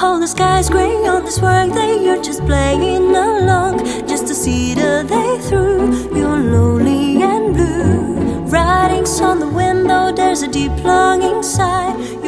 Oh, the sky's gray on this world that you're just playing along, just to see the day through. You're lonely and blue. Writings on the window, there's a deep longing sigh.